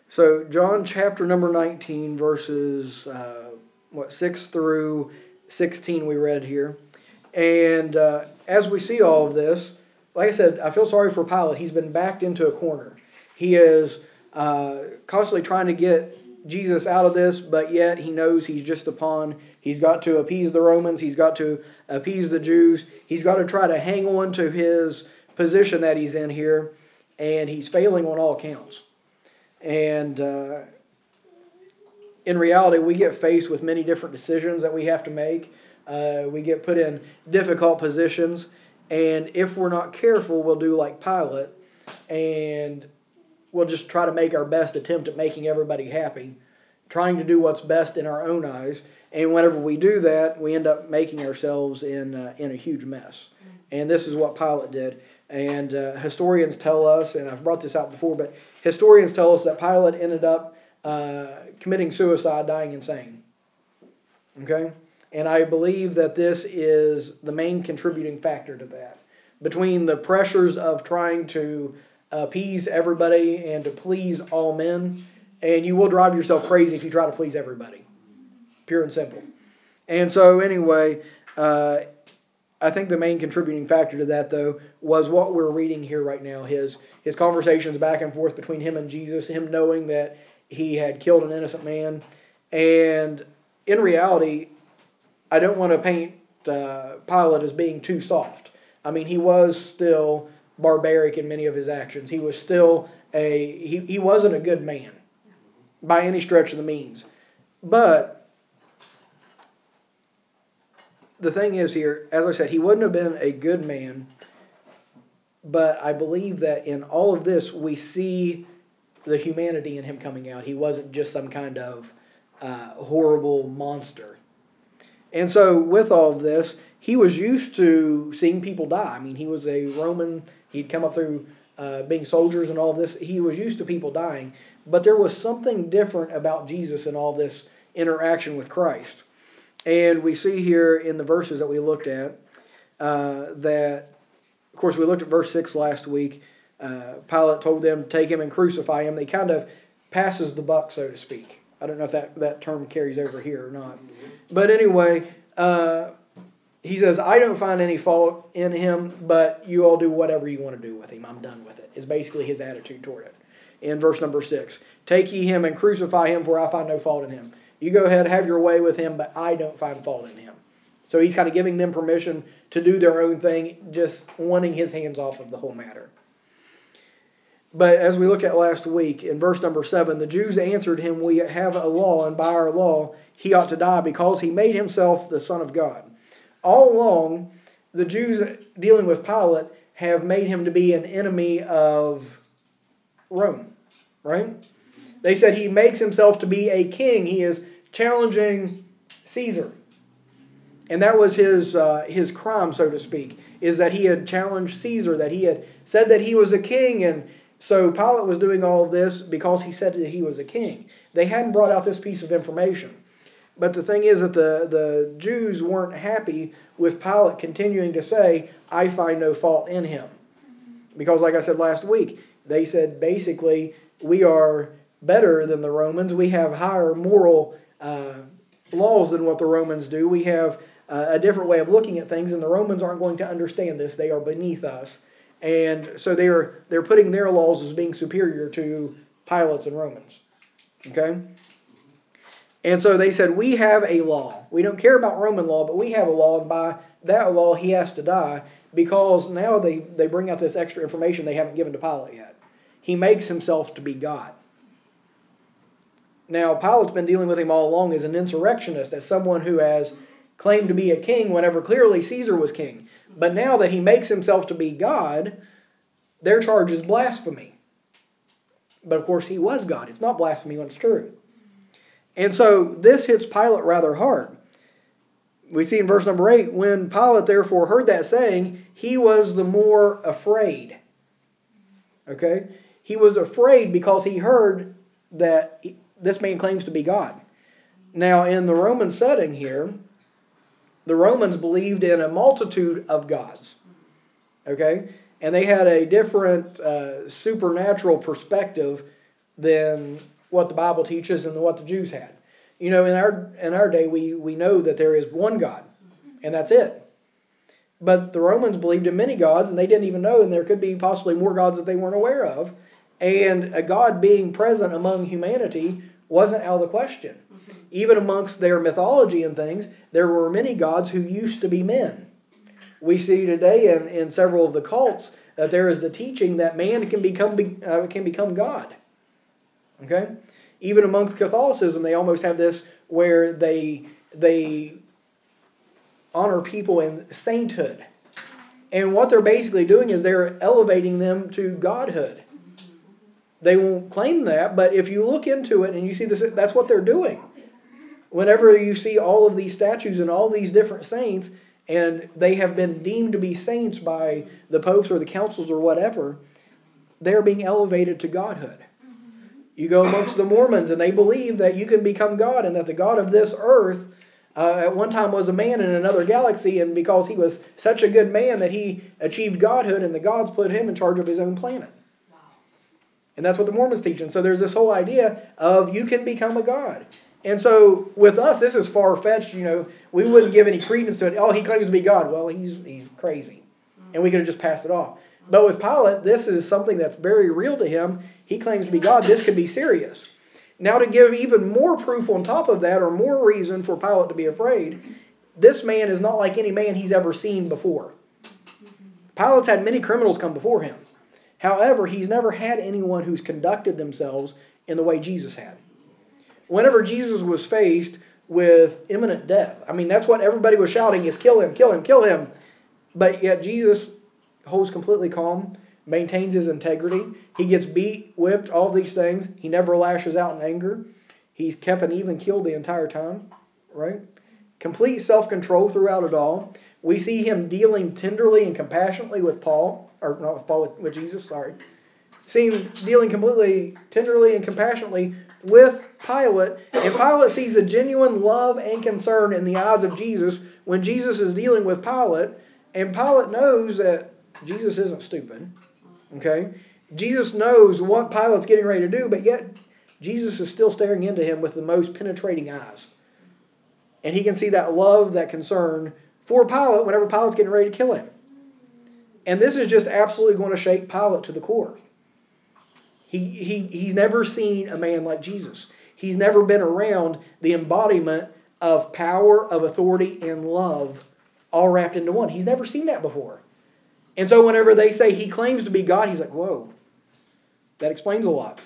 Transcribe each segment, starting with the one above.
So John chapter number 19, verses 6 through 16 we read here. And as we see all of this, like I said, I feel sorry for Pilate. He's been backed into a corner. He is constantly trying to get Jesus out of this, but yet he knows he's just a pawn. He's got to appease the Romans. He's got to appease the Jews. He's got to try to hang on to his position that he's in here, and he's failing on all accounts. And in reality, we get faced with many different decisions that we have to make. We get put in difficult positions, and if we're not careful, we'll do like Pilate, and we'll just try to make our best attempt at making everybody happy, trying to do what's best in our own eyes. And whenever we do that, we end up making ourselves in a huge mess. And this is what Pilate did. And historians tell us, and I've brought this out before, but historians tell us that Pilate ended up committing suicide, dying insane. Okay? And I believe that this is the main contributing factor to that. Between the pressures of trying to appease everybody and to please all men, and you will drive yourself crazy if you try to please everybody. Pure and simple. And so anyway, I think the main contributing factor to that, though, was what we're reading here right now. His conversations back and forth between him and Jesus, him knowing that he had killed an innocent man. And in reality, I don't want to paint Pilate as being too soft. I mean, he was still barbaric in many of his actions. He was still he wasn't a good man by any stretch of the means. But the thing is here, as I said, he wouldn't have been a good man, but I believe that in all of this we see the humanity in him coming out. He wasn't just some kind of horrible monster. And so with all of this, he was used to seeing people die. I mean, he was a Roman. He'd come up through being soldiers and all of this. He was used to people dying. But there was something different about Jesus and all this interaction with Christ. And we see here in the verses that we looked at that, of course, we looked at verse 6 last week. Pilate told them to take him and crucify him. He kind of passes the buck, so to speak. I don't know if that term carries over here or not. But anyway, he says, I don't find any fault in him, but you all do whatever you want to do with him. I'm done with it, is basically his attitude toward it. In verse number 6, take ye him and crucify him, for I find no fault in him. You go ahead, have your way with him, but I don't find fault in him. So he's kind of giving them permission to do their own thing, just wanting his hands off of the whole matter. But as we look at last week, in verse number 7, the Jews answered him, we have a law, and by our law he ought to die, because he made himself the Son of God. All along, the Jews dealing with Pilate have made him to be an enemy of Rome, right? They said he makes himself to be a king. He is challenging Caesar. And that was his crime, so to speak, is that he had challenged Caesar, that he had said that he was a king. And so Pilate was doing all of this because he said that he was a king. They hadn't brought out this piece of information. But the thing is that the Jews weren't happy with Pilate continuing to say, I find no fault in him. Because like I said last week, they said basically we are better than the Romans. We have higher moral laws than what the Romans do. We have a different way of looking at things, and the Romans aren't going to understand this. They are beneath us. And so they're putting their laws as being superior to Pilate's and Romans. Okay? And so they said, we have a law. We don't care about Roman law, but we have a law, and by that law he has to die, because now they bring out this extra information they haven't given to Pilate yet. He makes himself to be God. Now, Pilate's been dealing with him all along as an insurrectionist, as someone who has claimed to be a king whenever clearly Caesar was king. But now that he makes himself to be God, their charge is blasphemy. But of course he was God. It's not blasphemy when it's true. And so this hits Pilate rather hard. We see in verse number 8, when Pilate therefore heard that saying, he was the more afraid. Okay? He was afraid because he heard that this man claims to be God. Now, in the Roman setting here, the Romans believed in a multitude of gods. Okay? And they had a different supernatural perspective than what the Bible teaches and what the Jews had. In our day, we know that there is one God, and that's it. But the Romans believed in many gods, and they didn't even know, and there could be possibly more gods that they weren't aware of. And a God being present among humanity wasn't out of the question. Even amongst their mythology and things, there were many gods who used to be men. We see today in several of the cults that there is the teaching that man can become God. Okay? Even amongst Catholicism, they almost have this where they honor people in sainthood. And what they're basically doing is they're elevating them to godhood. They won't claim that, but if you look into it and you see this, that's what they're doing. Whenever you see all of these statues and all these different saints, and they have been deemed to be saints by the popes or the councils or whatever, they're being elevated to godhood. You go amongst the Mormons and they believe that you can become God and that the God of this earth at one time was a man in another galaxy, and because he was such a good man that he achieved godhood, and the gods put him in charge of his own planet. And that's what the Mormons teach. And so there's this whole idea of you can become a god. And so with us, this is far-fetched. We wouldn't give any credence to it. Oh, he claims to be God. Well, he's crazy. And we could have just passed it off. But with Pilate, this is something that's very real to him. He claims to be God. This could be serious. Now, to give even more proof on top of that, or more reason for Pilate to be afraid, this man is not like any man he's ever seen before. Pilate's had many criminals come before him. However, he's never had anyone who's conducted themselves in the way Jesus had. Whenever Jesus was faced with imminent death, that's what everybody was shouting is, kill him, kill him, kill him. But yet Jesus holds completely calm, maintains his integrity. He gets beat, whipped, all these things. He never lashes out in anger. He's kept an even keel the entire time, right? Complete self-control throughout it all. We see him dealing tenderly and compassionately with with Jesus, sorry. See him dealing completely tenderly and compassionately with Pilate. And Pilate sees a genuine love and concern in the eyes of Jesus when Jesus is dealing with Pilate. And Pilate knows that Jesus isn't stupid. Okay? Jesus knows what Pilate's getting ready to do, but yet Jesus is still staring into him with the most penetrating eyes. And he can see that love, that concern for Pilate whenever Pilate's getting ready to kill him. And this is just absolutely going to shake Pilate to the core. He's never seen a man like Jesus. He's never been around the embodiment of power, of authority, and love all wrapped into one. He's never seen that before. And so whenever they say he claims to be God, he's like, whoa, that explains a lot.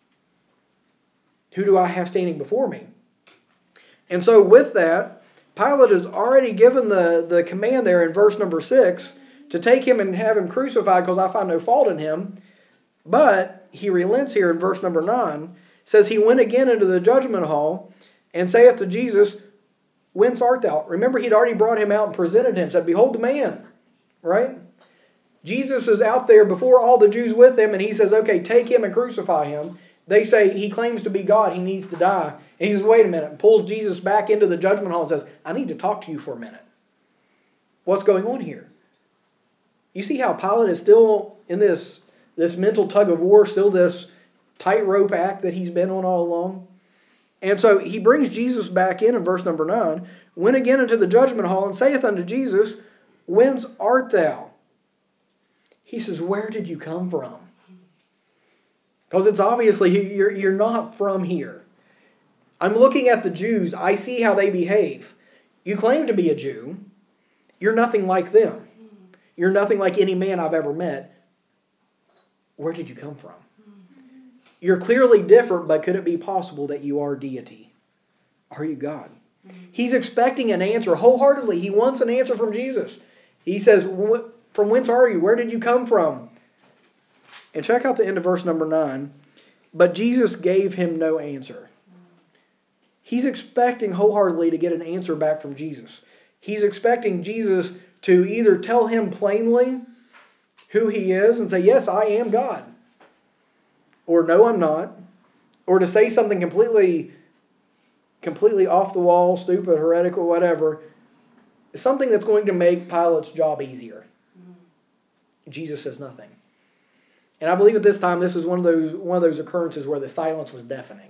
Who do I have standing before me? And so with that, Pilate has already given the command there in verse number 6 to take him and have him crucified because I find no fault in him. But he relents here in verse number 9. Says, he went again into the judgment hall and saith to Jesus, whence art thou? Remember, he'd already brought him out and presented him. Said, behold the man. Right? Jesus is out there before all the Jews with him, and he says, okay, take him and crucify him. They say he claims to be God. He needs to die. And he says, wait a minute. And pulls Jesus back into the judgment hall and says, I need to talk to you for a minute. What's going on here? You see how Pilate is still in this mental tug of war, still this tightrope act that he's been on all along? And so he brings Jesus back in verse number 9, went again into the judgment hall and saith unto Jesus, whence art thou? He says, where did you come from? Because it's obviously you're not from here. I'm looking at the Jews. I see how they behave. You claim to be a Jew. You're nothing like them. You're nothing like any man I've ever met. Where did you come from? You're clearly different, but could it be possible that you are deity? Are you God? He's expecting an answer wholeheartedly. He wants an answer from Jesus. He says, from whence are you? Where did you come from? And check out the end of verse number 9. But Jesus gave him no answer. He's expecting wholeheartedly to get an answer back from Jesus. He's expecting Jesus to either tell him plainly who he is and say, yes, I am God. Or no, I'm not. Or to say something completely off the wall, stupid, heretical, whatever. Something that's going to make Pilate's job easier. Jesus says nothing. And I believe at this time this is one of those occurrences where the silence was deafening.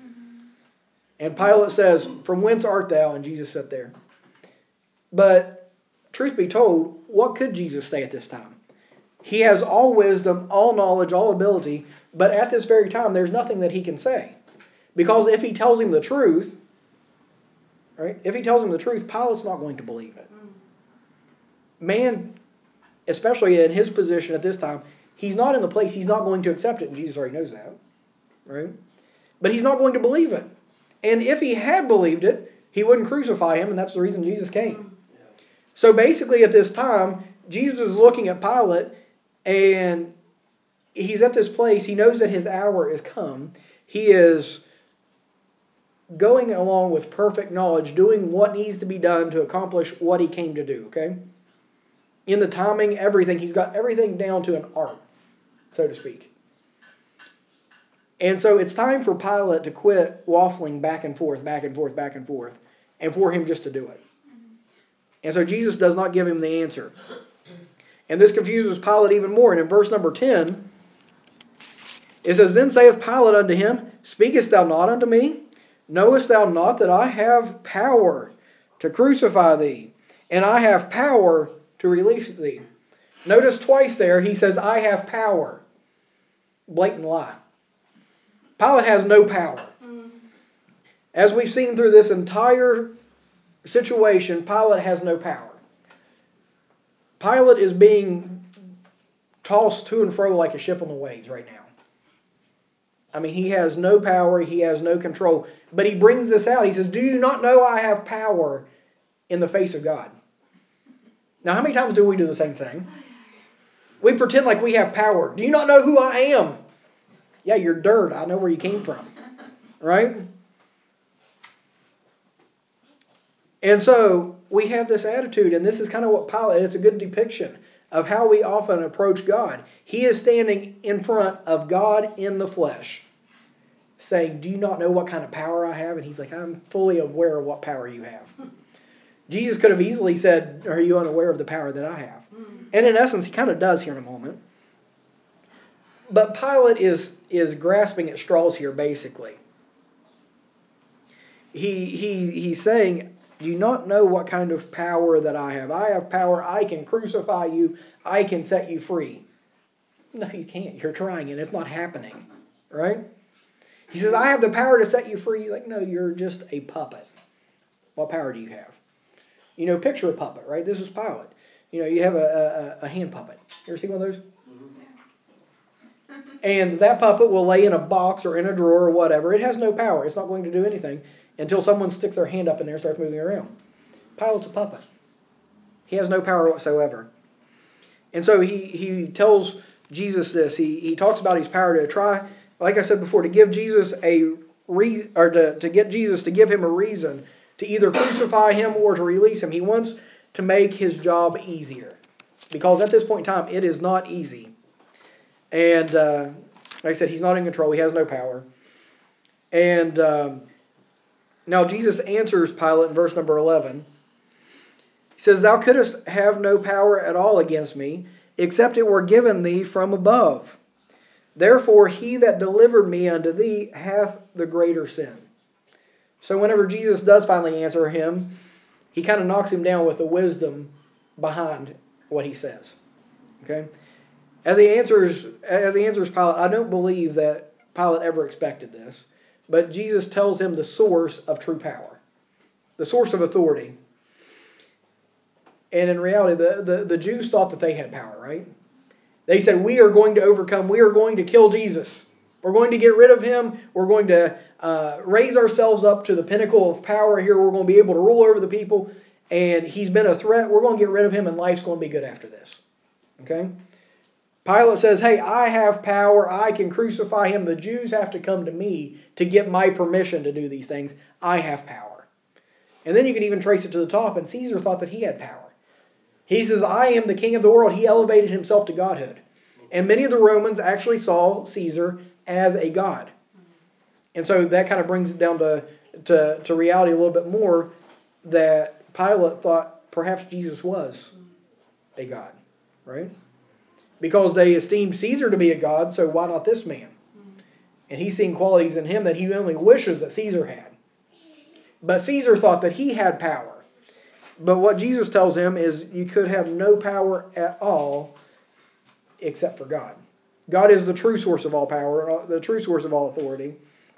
And Pilate says, "From whence art thou?" And Jesus sat there. But truth be told, what could Jesus say at this time? He has all wisdom, all knowledge, all ability, but at this very time there's nothing that he can say. Because if he tells him the truth, right? If he tells him the truth, Pilate's not going to believe it. Man, especially in his position at this time, he's not in the place, he's not going to accept it, and Jesus already knows that, right? But he's not going to believe it. And if he had believed it, he wouldn't crucify him, and that's the reason Jesus came. So basically at this time, Jesus is looking at Pilate, and he's at this place, he knows that his hour is come. He is going along with perfect knowledge, doing what needs to be done to accomplish what he came to do, okay? In the timing, everything, he's got everything down to an art, so to speak. And so it's time for Pilate to quit waffling back and forth, back and forth, back and forth, and for him just to do it. And so Jesus does not give him the answer. And this confuses Pilate even more. And in verse number 10, it says, "Then saith Pilate unto him, Speakest thou not unto me? Knowest thou not that I have power to crucify thee, and I have power to release thee?" Notice twice there he says, "I have power." Blatant lie. Pilate has no power. As we've seen through this entire situation, Pilate has no power. Pilate is being tossed to and fro like a ship on the waves right now. I mean, he has no power, he has no control. But he brings this out. He says, "Do you not know I have power in the face of God?" Now, how many times do we do the same thing? We pretend like we have power. "Do you not know who I am?" Yeah, you're dirt. I know where you came from. Right? And so we have this attitude, and this is kind of what Pilate, it's a good depiction of how we often approach God. He is standing in front of God in the flesh, saying, "Do you not know what kind of power I have?" And he's like, "I'm fully aware of what power you have." Jesus could have easily said, "Are you unaware of the power that I have?" And in essence, he kind of does here in a moment. But Pilate is grasping at straws here, basically. He's saying, "Do you not know what kind of power that I have? I have power. I can crucify you. I can set you free." No, you can't. You're trying, and it's not happening. Right? He says, "I have the power to set you free." You're like, "No, you're just a puppet. What power do you have?" Picture a puppet, right? This is Pilate. You have a hand puppet. You ever seen one of those? And that puppet will lay in a box or in a drawer or whatever. It has no power. It's not going to do anything until someone sticks their hand up in there and starts moving around. Pilate's a puppet. He has no power whatsoever. And so he tells Jesus this. He talks about his power to try, like I said before, to give Jesus a reason, or to get Jesus to give him a reason to either crucify him or to release him. He wants to make his job easier, because at this point in time, it is not easy. And like I said, he's not in control. He has no power. And now Jesus answers Pilate in verse number 11. He says, "Thou couldst have no power at all against me, except it were given thee from above. Therefore he that delivered me unto thee hath the greater sin." So whenever Jesus does finally answer him, he kind of knocks him down with the wisdom behind what he says. Okay? As he answers Pilate, I don't believe that Pilate ever expected this, but Jesus tells him the source of true power, the source of authority. And in reality, the Jews thought that they had power, right? They said, "We are going to overcome. We are going to kill Jesus. We're going to get rid of him. We're going to raise ourselves up to the pinnacle of power here. We're going to be able to rule over the people. And he's been a threat. We're going to get rid of him, and life's going to be good after this." Okay? Pilate says, "Hey, I have power. I can crucify him. The Jews have to come to me to get my permission to do these things. I have power." And then you can even trace it to the top, and Caesar thought that he had power. He says, "I am the king of the world." He elevated himself to godhood. And many of the Romans actually saw Caesar as a god. And so that kind of brings it down to reality a little bit more, that Pilate thought perhaps Jesus was a god, right? because they esteemed Caesar to be a god, so why not this man? And he's seeing qualities in him that he only wishes that Caesar had. But Caesar thought that he had power. But what Jesus tells him is you could have no power at all except for God. God is the true source of all power, the true source of all authority.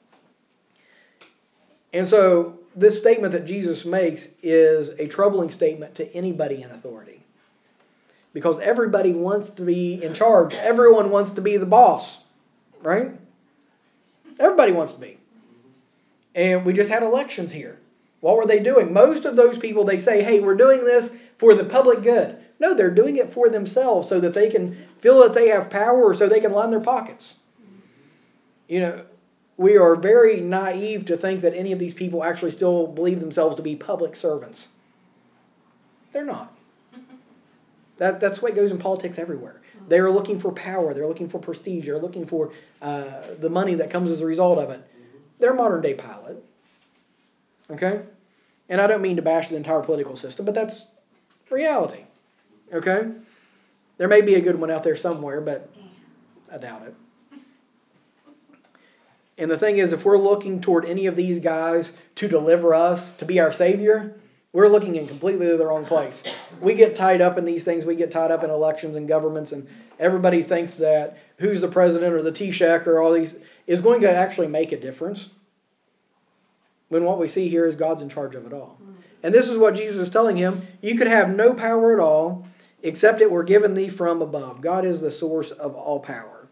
And so this statement that Jesus makes is a troubling statement to anybody in authority. Because everybody wants to be in charge. Everyone wants to be the boss. Right? Everybody wants to be. And we just had elections here. What were they doing? Most of those people, they say, hey, we're doing this for the public good. No, they're doing it for themselves so that they can feel that they have power or so they can line their pockets. We are very naive to think that any of these people actually still believe themselves to be public servants. They're not. That's the way it goes in politics everywhere. They are looking for power. They're looking for prestige. They're looking for the money that comes as a result of it. They're modern day Pilate. Okay? And I don't mean to bash the entire political system, but that's reality. Okay? There may be a good one out there somewhere, but I doubt it. And the thing is, if we're looking toward any of these guys to deliver us, to be our Savior, we're looking in completely the wrong place. We get tied up in these things. We get tied up in elections and governments, and everybody thinks that who's the president or the Taoiseach or all these is going to actually make a difference. When what we see here is God's in charge of it all. And this is what Jesus is telling him. You could have no power at all except it were given thee from above. God is the source of all power.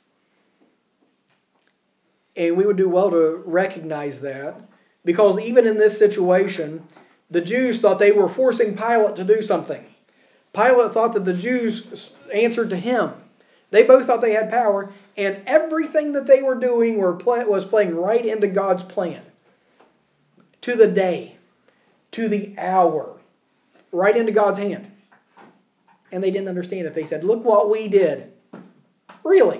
And we would do well to recognize that, because even in this situation, the Jews thought they were forcing Pilate to do something. Pilate thought that the Jews answered to him. They both thought they had power, and everything that they were doing was playing right into God's plan. To the day, to the hour, right into God's hand. And they didn't understand it. They said, look what we did. Really?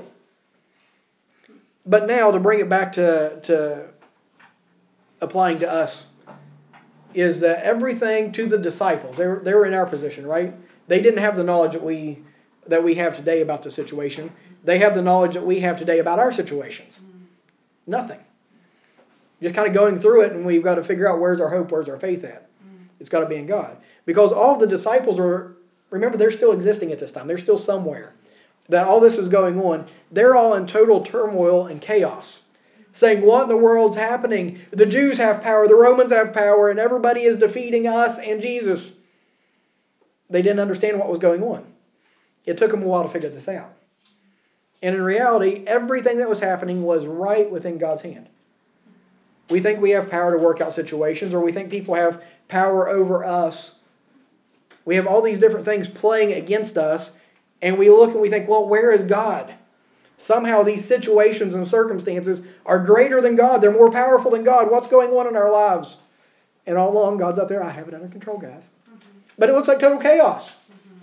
But now to bring it back to applying to us, is that everything to the disciples, they were in our position, right? They didn't have the knowledge that we have today about the situation. They have the knowledge that we have today about our situations. Nothing. Just kind of going through it, and we've got to figure out where's our hope, where's our faith at. It's got to be in God. Because all of the disciples remember, they're still existing at this time. They're still somewhere. That all this is going on. They're all in total turmoil and chaos. Saying, what in the world's happening? The Jews have power, the Romans have power, and everybody is defeating us and Jesus. They didn't understand what was going on. It took them a while to figure this out. And in reality, everything that was happening was right within God's hand. We think we have power to work out situations, or we think people have power over us. We have all these different things playing against us, and we look and we think, well, where is God? Somehow these situations and circumstances are greater than God. They're more powerful than God. What's going on in our lives? And all along, God's up there, I have it under control, guys. But it looks like total chaos.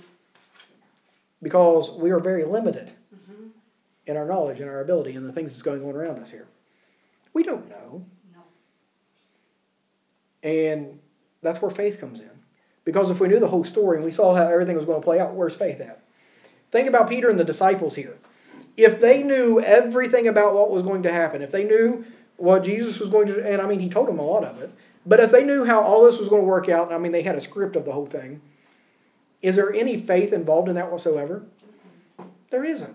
Because we are very limited in our knowledge and our ability and the things that's going on around us here. We don't know. And that's where faith comes in. Because if we knew the whole story and we saw how everything was going to play out, where's faith at? Think about Peter and the disciples here. If they knew everything about what was going to happen, if they knew what Jesus was going to do, and I mean, he told them a lot of it, but if they knew how all this was going to work out, and I mean, they had a script of the whole thing, is there any faith involved in that whatsoever? There isn't.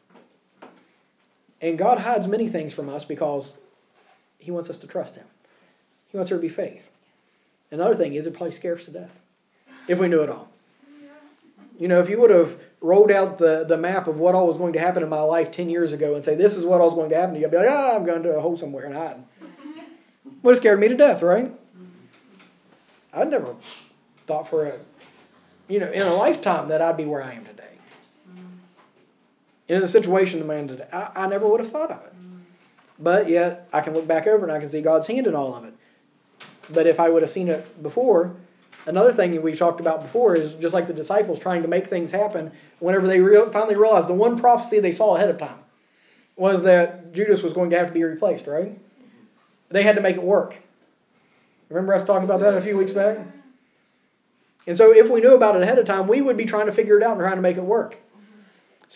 And God hides many things from us because he wants us to trust him. He wants there to be faith. Another thing is, it'd probably scare us to death if we knew it all. If you would have rolled out the map of what all was going to happen in my life 10 years ago and say, this is what all was going to happen to you, I'd be like, I'm going to a hole somewhere and hide. Would have scared me to death, right? I'd never thought in a lifetime that I'd be where I am today. In the situation I'm in today, I never would have thought of it. But yet, I can look back over and I can see God's hand in all of it. But if I would have seen it before, another thing we talked about before is just like the disciples trying to make things happen whenever they finally realized the one prophecy they saw ahead of time was that Judas was going to have to be replaced, right? They had to make it work. Remember us talking about that a few weeks back? And so if we knew about it ahead of time, we would be trying to figure it out and trying to make it work.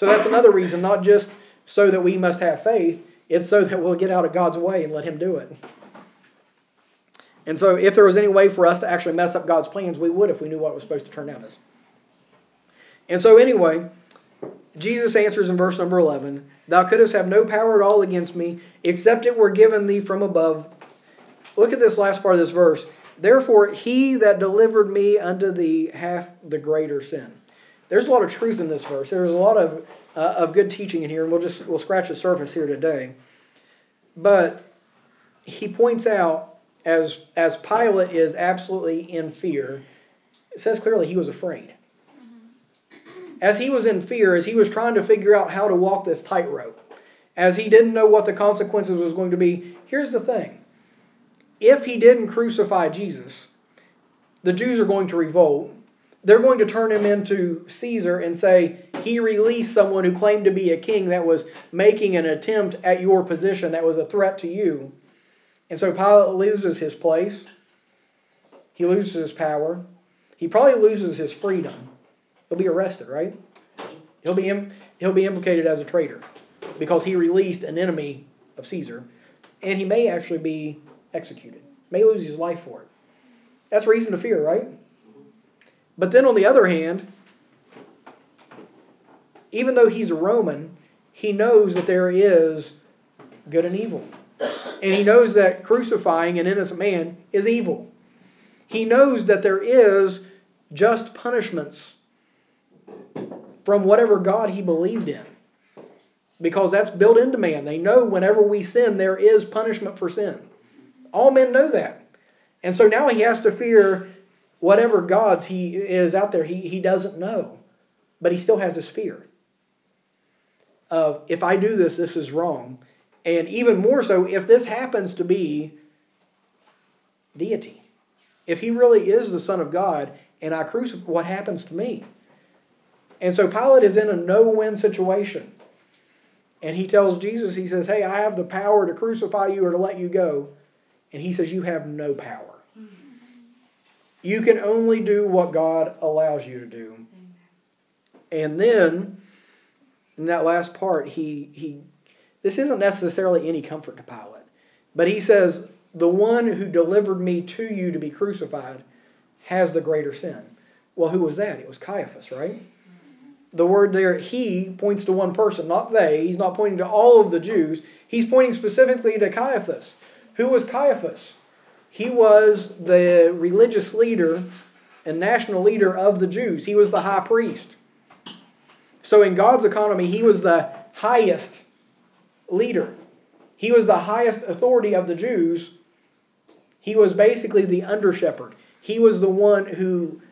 So that's another reason, not just so that we must have faith, it's so that we'll get out of God's way and let Him do it. And so if there was any way for us to actually mess up God's plans, we would if we knew what it was supposed to turn out as. And so anyway, Jesus answers in verse number 11, Thou couldst have no power at all against me, except it were given thee from above. Look at this last part of this verse. Therefore he that delivered me unto thee hath the greater sin. There's a lot of truth in this verse. There's a lot of good teaching in here, and we'll scratch the surface here today. But he points out, as Pilate is absolutely in fear, it says clearly he was afraid. As he was in fear, as he was trying to figure out how to walk this tightrope, as he didn't know what the consequences was going to be, here's the thing. If he didn't crucify Jesus, the Jews are going to revolt. They're going to turn him into Caesar and say, he released someone who claimed to be a king that was making an attempt at your position, that was a threat to you. And so Pilate loses his place. He loses his power. He probably loses his freedom. He'll be arrested, right? He'll be implicated as a traitor because he released an enemy of Caesar. And he may actually be executed. May lose his life for it. That's reason to fear, right? But then on the other hand, even though he's a Roman, he knows that there is good and evil. And he knows that crucifying an innocent man is evil. He knows that there is just punishments from whatever God he believed in. Because that's built into man. They know whenever we sin, there is punishment for sin. All men know that. And so now he has to fear whatever gods he is out there. He doesn't know. But he still has this fear of, if I do this, this is wrong. And even more so, if this happens to be deity. If he really is the Son of God and I crucify, what happens to me? And so Pilate is in a no-win situation. And he tells Jesus, he says, hey, I have the power to crucify you or to let you go. And he says, you have no power. You can only do what God allows you to do. And then, in that last part, this isn't necessarily any comfort to Pilate. But he says, the one who delivered me to you to be crucified has the greater sin. Well, who was that? It was Caiaphas, right? The word there, he, points to one person, not they. He's not pointing to all of the Jews. He's pointing specifically to Caiaphas. Who was Caiaphas? He was the religious leader and national leader of the Jews. He was the high priest. So in God's economy, he was the highest leader. He was the highest authority of the Jews. He was basically the under-shepherd. He was the one who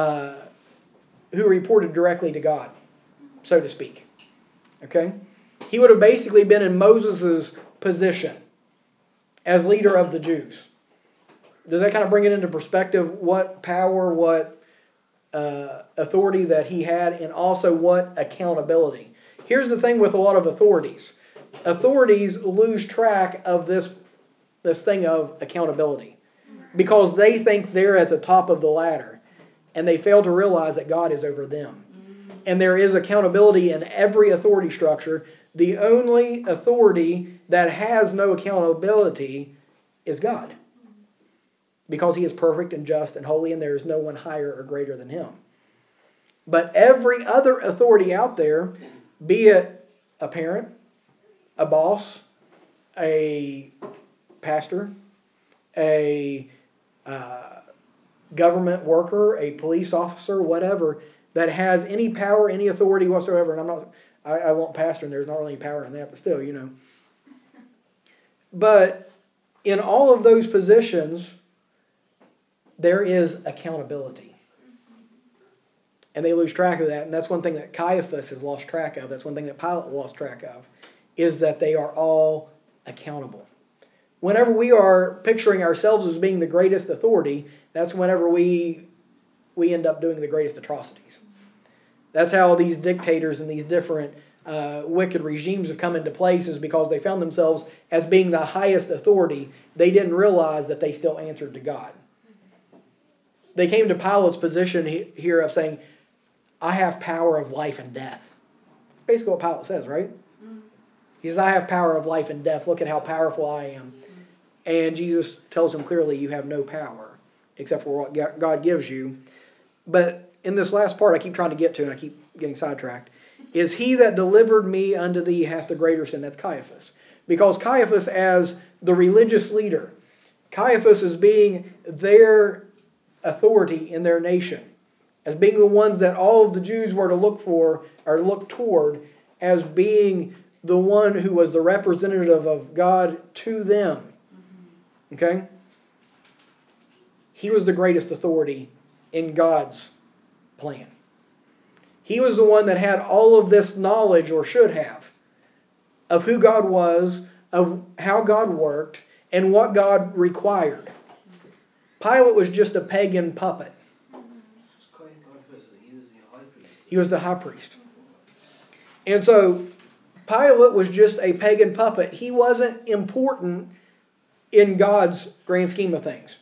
reported directly to God, so to speak. Okay? He would have basically been in Moses' position as leader of the Jews. Does that kind of bring it into perspective what power, what authority that he had, and also what accountability? Here's the thing with a lot of authorities. Authorities lose track of this thing of accountability because they think they're at the top of the ladder and they fail to realize that God is over them. And there is accountability in every authority structure. The only authority that has no accountability is God, because he is perfect and just and holy, and there is no one higher or greater than him. But every other authority out there, be it a parent, a boss, a pastor, a government worker, a police officer, whatever, that has any power, any authority whatsoever, and I won't pastor, and there's not really any power in that, but still, But in all of those positions, there is accountability. And they lose track of that. And that's one thing that Caiaphas has lost track of. That's one thing that Pilate lost track of, is that they are all accountable. Whenever we are picturing ourselves as being the greatest authority, that's whenever we end up doing the greatest atrocities. That's how these dictators and these different wicked regimes have come into place, is because they found themselves as being the highest authority. They didn't realize that they still answered to God. They came to Pilate's position here of saying, I have power of life and death. basically what Pilate says, right? He says, I have power of life and death. Look at how powerful I am. And Jesus tells him clearly, you have no power except for what God gives you. But in this last part I keep trying to get to, and I keep getting sidetracked, is he that delivered me unto thee hath the greater sin. That's Caiaphas. Because Caiaphas, as the religious leader, Caiaphas is being their authority in their nation, as being the ones that all of the Jews were to look for, or look toward, as being the one who was the representative of God to them. Okay? He was the greatest authority in God's plan. He was the one that had all of this knowledge, or should have, of who God was, of how God worked, and what God required. Pilate was just a pagan puppet. He was the high priest. And so Pilate was just a pagan puppet. He wasn't important in God's grand scheme of things.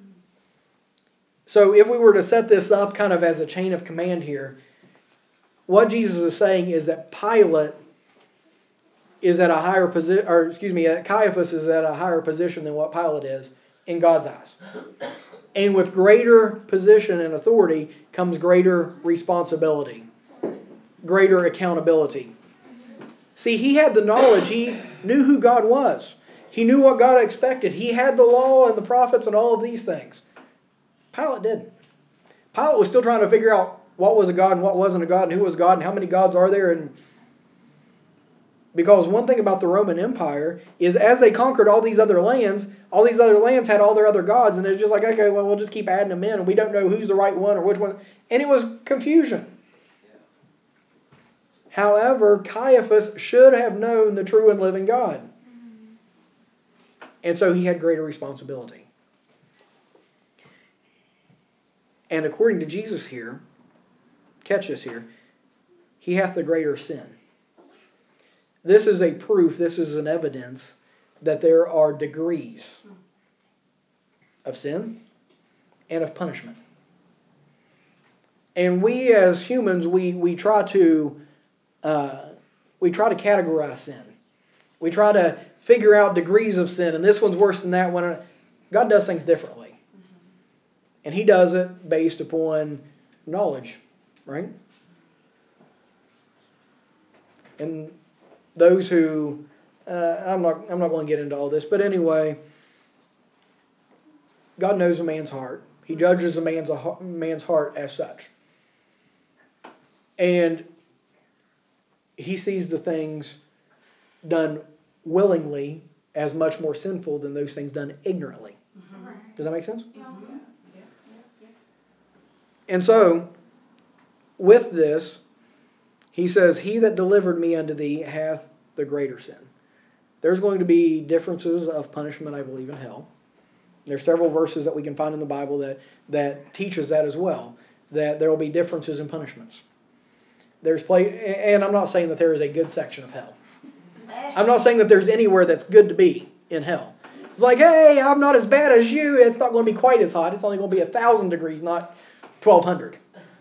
So if we were to set this up kind of as a chain of command here, what Jesus is saying is that Pilate is at a higher position, or excuse me, Caiaphas is at a higher position than what Pilate is in God's eyes. And with greater position and authority comes greater responsibility, greater accountability. See, he had the knowledge. He knew who God was. He knew what God expected. He had the law and the prophets and all of these things. Pilate didn't. Pilate was still trying to figure out what was a God and what wasn't a God, and who was God and how many gods are there. And because one thing about the Roman Empire is as they conquered all these other lands had all their other gods, and it's just like, okay, well, we'll just keep adding them in, and we don't know who's the right one or which one. And it was confusion. However, Caiaphas should have known the true and living God. And so he had greater responsibility. And according to Jesus here, catch this here, he hath the greater sin. This is a proof, this is an evidence that there are degrees of sin and of punishment. And we as humans, we try to categorize sin. We try to figure out degrees of sin, and this one's worse than that one. God does things differently. And he does it based upon knowledge, right? And those who, I'm not going to get into all this, but anyway, God knows a man's heart. He judges a man's heart as such. And he sees the things done willingly as much more sinful than those things done ignorantly. Does that make sense? Yeah. And so, with this, he says, he that delivered me unto thee hath the greater sin. There's going to be differences of punishment, I believe, in hell. There's several verses that we can find in the Bible that teaches that as well, that there will be differences in punishments. And I'm not saying that there is a good section of hell. I'm not saying that there's anywhere that's good to be in hell. It's like, hey, I'm not as bad as you. It's not going to be quite as hot. It's only going to be 1,000 degrees, not 1,200.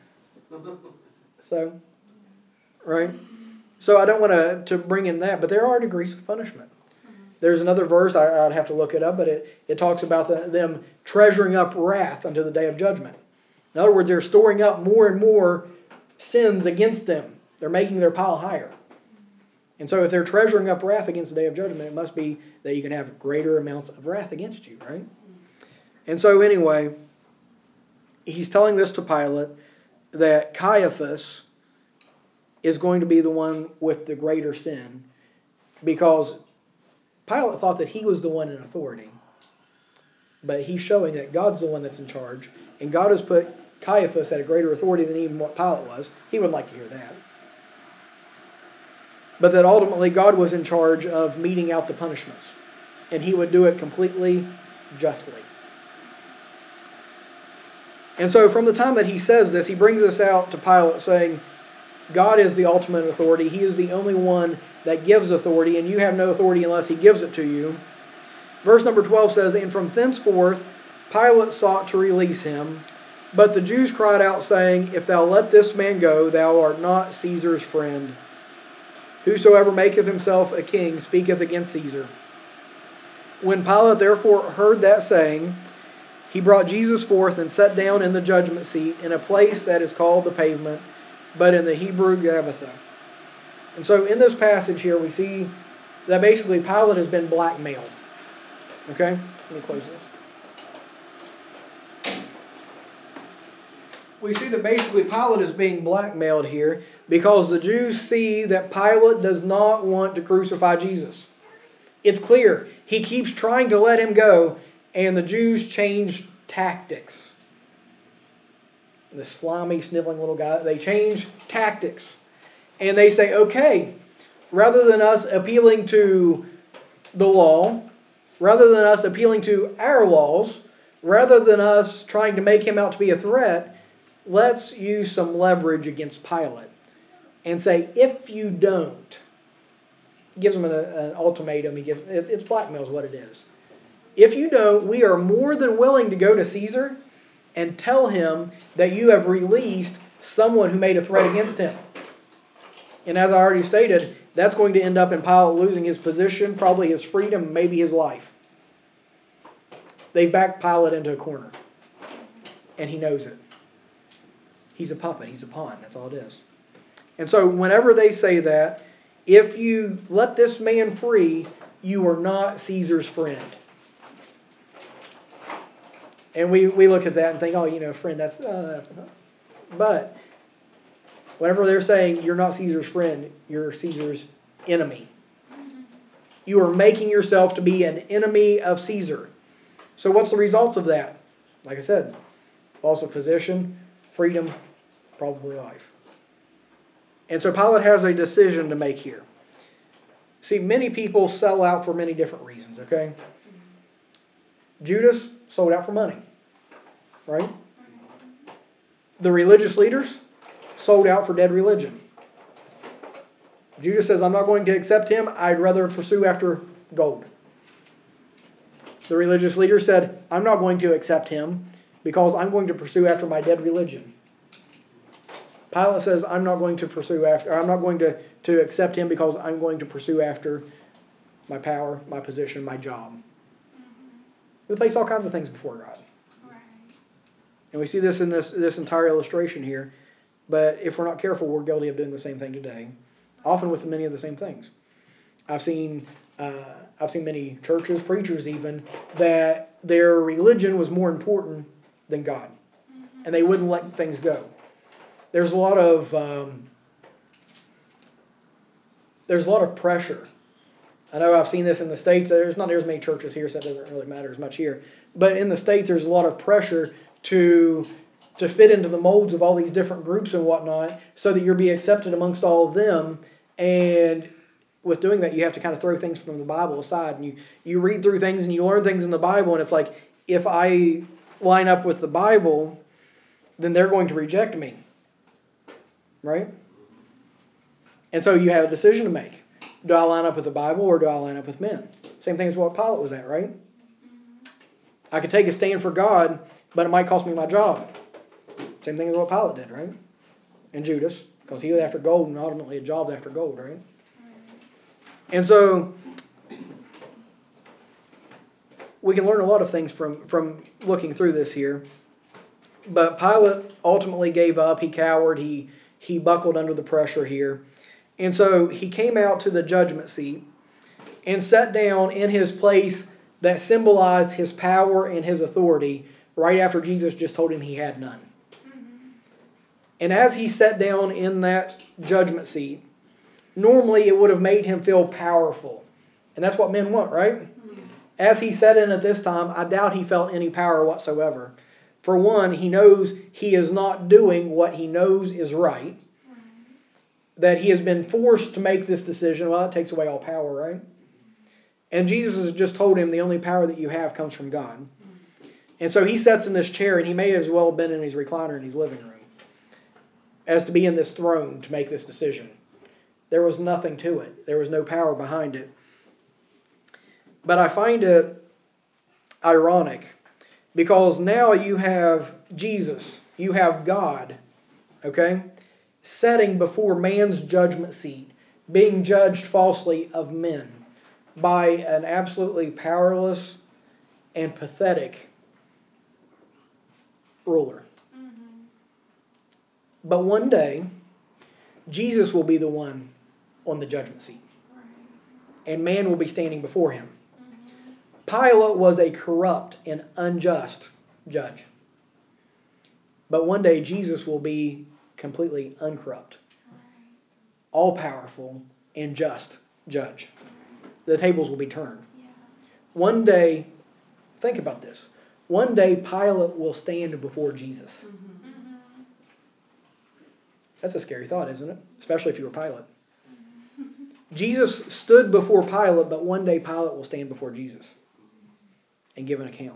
So, right? So I don't want to bring in that, but there are degrees of punishment. There's another verse, I'd have to look it up, but it talks about them treasuring up wrath unto the day of judgment. In other words, they're storing up more and more sins against them. They're making their pile higher. And so if they're treasuring up wrath against the day of judgment, it must be that you can have greater amounts of wrath against you, right? And so anyway, he's telling this to Pilate, that Caiaphas is going to be the one with the greater sin, because Pilate thought that he was the one in authority. But he's showing that God's the one that's in charge, and God has put Caiaphas at a greater authority than even what Pilate was. He wouldn't like to hear that. But that ultimately God was in charge of meting out the punishments, and he would do it completely justly. And so from the time that he says this, he brings us out to Pilate saying, God is the ultimate authority. He is the only one that gives authority, and you have no authority unless he gives it to you. Verse number 12 says, and from thenceforth Pilate sought to release him, but the Jews cried out, saying, if thou let this man go, thou art not Caesar's friend. Whosoever maketh himself a king speaketh against Caesar. When Pilate therefore heard that saying, he brought Jesus forth and sat down in the judgment seat in a place that is called the Pavement, but in the Hebrew Gabbatha. And so in this passage here, we see that basically Pilate has been blackmailed. Okay? Let me close this. We see that basically Pilate is being blackmailed here because the Jews see that Pilate does not want to crucify Jesus. It's clear. He keeps trying to let him go, and the Jews change tactics. The slimy, sniveling little guy, they change tactics. And they say, okay, rather than us appealing to the law, rather than us appealing to our laws, rather than us trying to make him out to be a threat, let's use some leverage against Pilate and say, if you don't, gives him an ultimatum. It's blackmail is what it is. If you don't, we are more than willing to go to Caesar and tell him that you have released someone who made a threat against him. And as I already stated, that's going to end up in Pilate losing his position, probably his freedom, maybe his life. They backed Pilate into a corner. And he knows it. He's a puppet. He's a pawn. That's all it is. And so whenever they say that, if you let this man free, you are not Caesar's friend. And we look at that and think, oh, friend, that's... But whenever they're saying you're not Caesar's friend, you're Caesar's enemy. You are making yourself to be an enemy of Caesar. So what's the results of that? Like I said, loss of position, freedom, probably life. And so Pilate has a decision to make here. See, many people sell out for many different reasons, okay? Judas sold out for money, right? The religious leaders sold out for dead religion. Judas says, I'm not going to accept him. I'd rather pursue after gold. The religious leader said, I'm not going to accept him because I'm going to pursue after my dead religion. Pilate says, I'm not going to accept him because I'm going to pursue after my power, my position, my job. We place all kinds of things before God. Right. And we see this in this entire illustration here. But if we're not careful, we're guilty of doing the same thing today, often with many of the same things. I've seen many churches, preachers even, that their religion was more important than God, and they wouldn't let things go. There's a lot of pressure. I know I've seen this in the States. There's not near as many churches here, so it doesn't really matter as much here. But in the States, there's a lot of pressure to fit into the molds of all these different groups and whatnot, so that you'll be accepted amongst all of them. And with doing that, you have to kind of throw things from the Bible aside, and you read through things and you learn things in the Bible, and it's like, if I line up with the Bible, then they're going to reject me. Right? And so you have a decision to make. Do I line up with the Bible or do I line up with men? Same thing as what Pilate was at, right? I could take a stand for God, but it might cost me my job. Same thing as what Pilate did, right? And Judas, because he was after gold and ultimately a job after gold, right? And so we can learn a lot of things from looking through this here. But Pilate ultimately gave up. He cowered. He buckled under the pressure here. And so he came out to the judgment seat and sat down in his place that symbolized his power and his authority right after Jesus just told him he had none. And as he sat down in that judgment seat, normally it would have made him feel powerful. And that's what men want, right? As he sat in at this time, I doubt he felt any power whatsoever. For one, he knows he is not doing what he knows is right. That he has been forced to make this decision. Well, that takes away all power, right? And Jesus has just told him the only power that you have comes from God. And so he sits in this chair, and he may as well have been in his recliner in his living room as to be in this throne to make this decision. There was nothing to it. There was no power behind it. But I find it ironic because now you have Jesus, you have God, okay, setting before man's judgment seat, being judged falsely of men by an absolutely powerless and pathetic ruler. But one day, Jesus will be the one on the judgment seat. And man will be standing before him. Pilate was a corrupt and unjust judge. But one day, Jesus will be completely uncorrupt, all-powerful, and just judge. The tables will be turned. One day, think about this. One day, Pilate will stand before Jesus. That's a scary thought, isn't it? Especially if you were Pilate. Jesus stood before Pilate, but one day Pilate will stand before Jesus and give an account.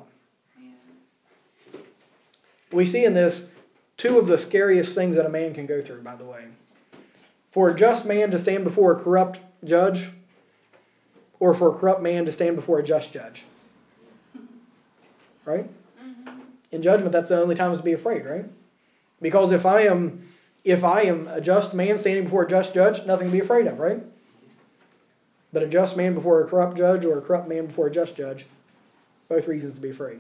We see in this two of the scariest things that a man can go through, by the way. For a just man to stand before a corrupt judge, or for a corrupt man to stand before a just judge. Right? In judgment, that's the only time to be afraid, right? Because if I am a just man standing before a just judge, nothing to be afraid of, right? But a just man before a corrupt judge or a corrupt man before a just judge, both reasons to be afraid.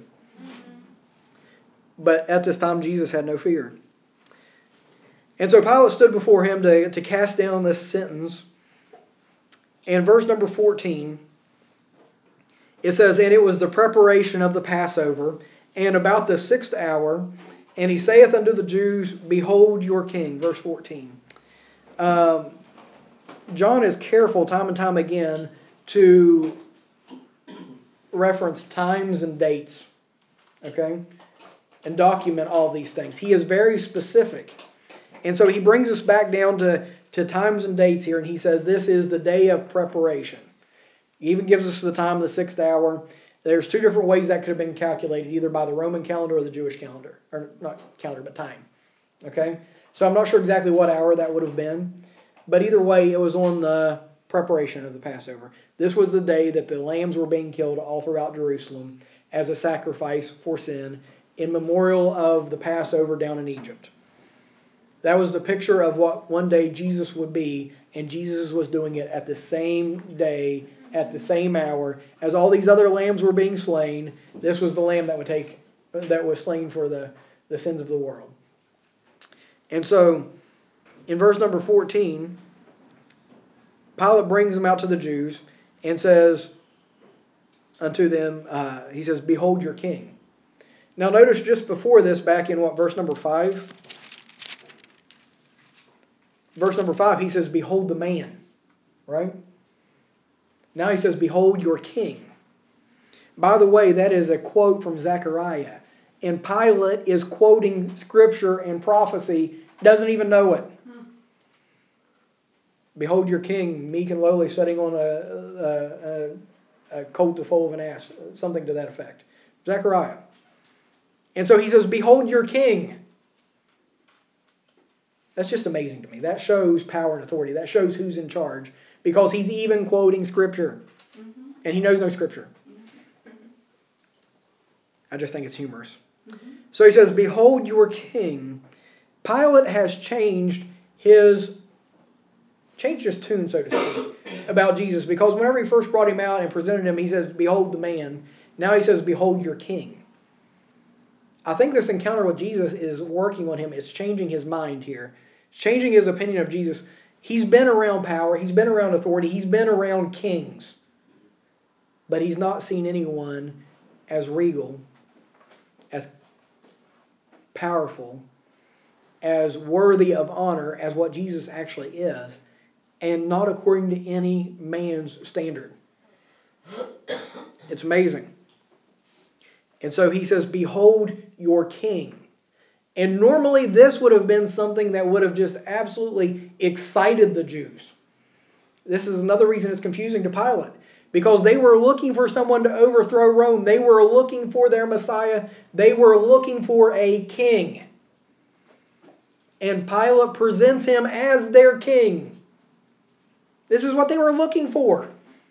But at this time, Jesus had no fear. And so Pilate stood before him to cast down this sentence. And verse number 14, it says, "And it was the preparation of the Passover, and about the 6th hour, and he saith unto the Jews, Behold your king." Verse 14. John is careful time and time again to reference times and dates. Okay? And document all these things. He is very specific. And so he brings us back down to times and dates here, and he says this is the day of preparation. He even gives us the time, the 6th hour. There's two different ways that could have been calculated, either by the Roman calendar or the Jewish calendar. Or not calendar, but time. Okay? So I'm not sure exactly what hour that would have been. But either way, it was on the preparation of the Passover. This was the day that the lambs were being killed all throughout Jerusalem as a sacrifice for sin in memorial of the Passover down in Egypt. That was the picture of what one day Jesus would be, and Jesus was doing it at the same day, at the same hour, as all these other lambs were being slain. This was the lamb that was slain for the sins of the world. And so, in verse number 14, Pilate brings them out to the Jews and says unto them, he says, "Behold your king." Now notice just before this, back in verse number 5? Verse number 5, he says, "Behold the man." Right? Now he says, "Behold your king." By the way, that is a quote from Zechariah. And Pilate is quoting scripture and prophecy, doesn't even know it. "Behold your king, meek and lowly, sitting on a colt the foal of an ass." Something to that effect. Zechariah. And so he says, "Behold your king." That's just amazing to me. That shows power and authority. That shows who's in charge. Because he's even quoting scripture. And he knows no scripture. I just think it's humorous. So he says, "Behold your king." Pilate has changed his tune, so to speak, about Jesus. Because whenever he first brought him out and presented him, he says, "Behold the man." Now he says, "Behold your king." I think this encounter with Jesus is working on him. It's changing his mind here. It's changing his opinion of Jesus. He's been around power. He's been around authority. He's been around kings. But he's not seen anyone as regal, as powerful, as worthy of honor as what Jesus actually is, and not according to any man's standard. It's amazing. And so he says, "Behold your king." And normally this would have been something that would have just absolutely excited the Jews. This is another reason it's confusing to Pilate. Because they were looking for someone to overthrow Rome. They were looking for their Messiah. They were looking for a king. And Pilate presents him as their king. This is what they were looking for.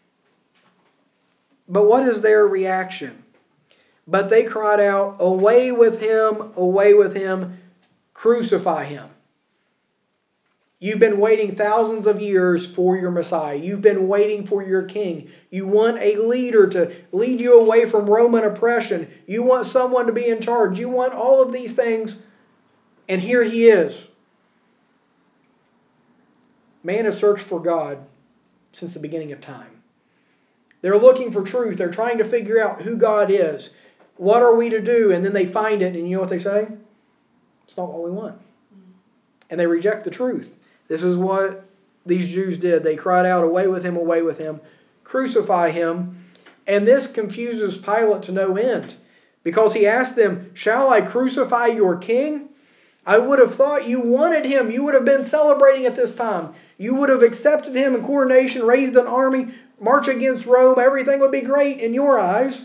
But what is their reaction? "But they cried out, away with him, crucify him." You've been waiting thousands of years for your Messiah. You've been waiting for your king. You want a leader to lead you away from Roman oppression. You want someone to be in charge. You want all of these things. And here he is. Man has searched for God since the beginning of time. They're looking for truth. They're trying to figure out who God is. What are we to do? And then they find it, and you know what they say? It's not what we want. And they reject the truth. This is what these Jews did. They cried out, away with him, crucify him. And this confuses Pilate to no end, because he asked them, shall I crucify your king? I would have thought you wanted him. You would have been celebrating at this time. You would have accepted him in coronation, raised an army, march against Rome. Everything would be great in your eyes.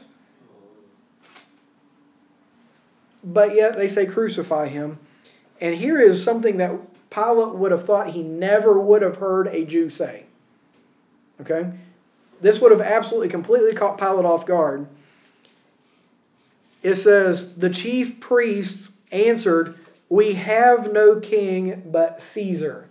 But yet they say crucify him. And here is something that Pilate would have thought he never would have heard a Jew say. Okay? This would have absolutely, completely caught Pilate off guard. It says, the chief priests answered, we have no king but Caesar.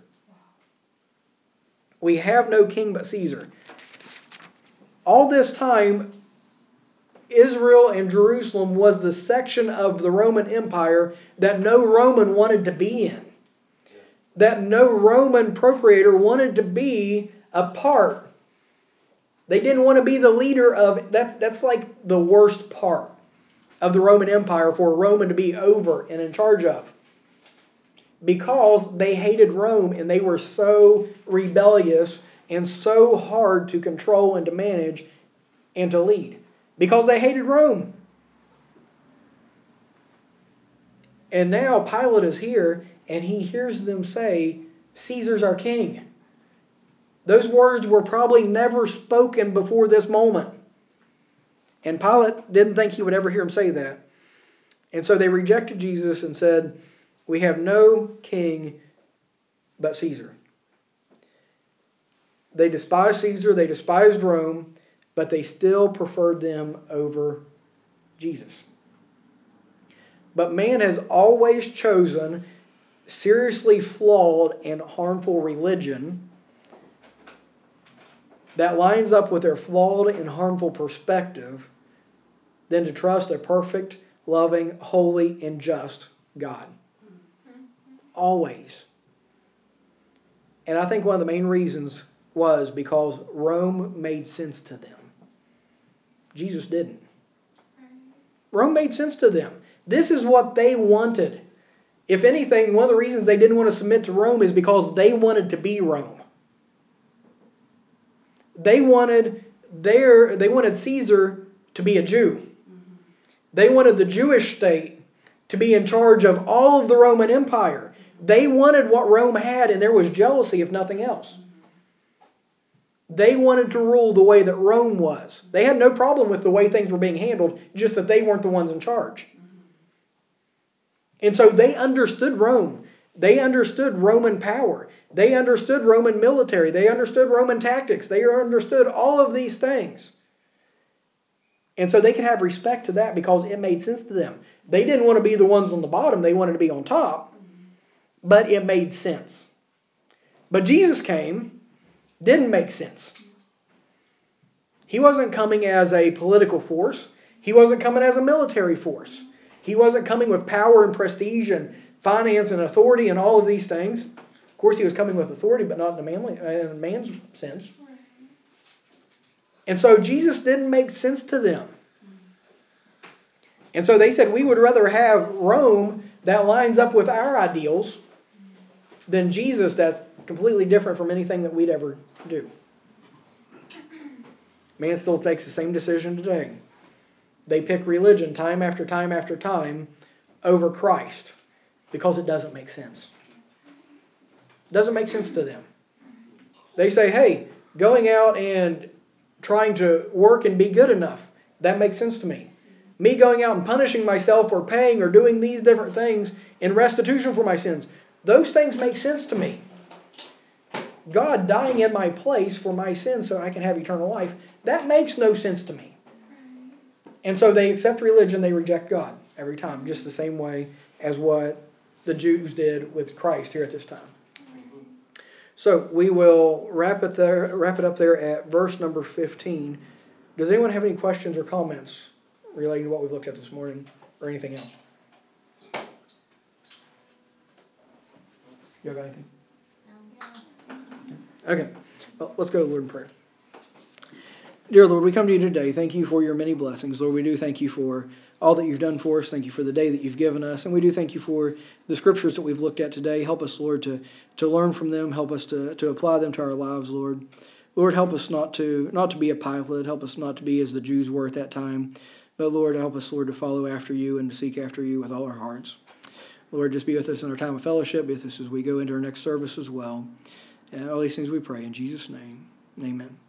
We have no king but Caesar. All this time, Israel and Jerusalem was the section of the Roman Empire that no Roman wanted to be in. That no Roman procurator wanted to be a part. They didn't want to be the leader of, that's like the worst part of the Roman Empire for a Roman to be over and in charge of. Because they hated Rome and they were so rebellious and so hard to control and to manage and to lead. Because they hated Rome. And now Pilate is here and he hears them say, Caesar's our king. Those words were probably never spoken before this moment. And Pilate didn't think he would ever hear him say that. And so they rejected Jesus and said, we have no king but Caesar. They despised Caesar, they despised Rome, but they still preferred them over Jesus. But man has always chosen seriously flawed and harmful religion that lines up with their flawed and harmful perspective than to trust a perfect, loving, holy, and just God. Always. And I think one of the main reasons was because Rome made sense to them. Jesus didn't. Rome made sense to them. This is what they wanted. If anything, one of the reasons they didn't want to submit to Rome is because they wanted to be Rome. They wanted Caesar to be a Jew. They wanted the Jewish state to be in charge of all of the Roman Empire. They wanted what Rome had, and there was jealousy if nothing else. They wanted to rule the way that Rome was. They had no problem with the way things were being handled, just that they weren't the ones in charge. And so they understood Rome. They understood Roman power. They understood Roman military. They understood Roman tactics. They understood all of these things. And so they could have respect to that because it made sense to them. They didn't want to be the ones on the bottom. They wanted to be on top. But it made sense. But Jesus came, didn't make sense. He wasn't coming as a political force. He wasn't coming as a military force. He wasn't coming with power and prestige and finance and authority and all of these things. Of course, he was coming with authority, but not in a man's sense. And so Jesus didn't make sense to them. And so they said, we would rather have Rome that lines up with our ideals than Jesus that's completely different from anything that we'd ever do. Man still makes the same decision today. They pick religion time after time after time over Christ because it doesn't make sense. It doesn't make sense to them. They say, hey, going out and trying to work and be good enough, that makes sense to me. Me going out and punishing myself or paying or doing these different things in restitution for my sins, those things make sense to me. God dying in my place for my sins so I can have eternal life, that makes no sense to me. And so they accept religion, they reject God every time, just the same way as what the Jews did with Christ here at this time. So we will wrap it up there at verse number 15. Does anyone have any questions or comments relating to what we've looked at this morning or anything else? You got anything? Okay. Well, let's go to the Lord in prayer. Dear Lord, we come to you today. Thank you for your many blessings. Lord, we do thank you for all that you've done for us. Thank you for the day that you've given us. And we do thank you for the scriptures that we've looked at today. Help us, Lord, to learn from them. Help us to apply them to our lives, Lord. Lord, help us not to be a Pilate. Help us not to be as the Jews were at that time. But Lord, help us, Lord, to follow after you and to seek after you with all our hearts. Lord, just be with us in our time of fellowship. Be with us as we go into our next service as well. And all these things we pray in Jesus' name. Amen.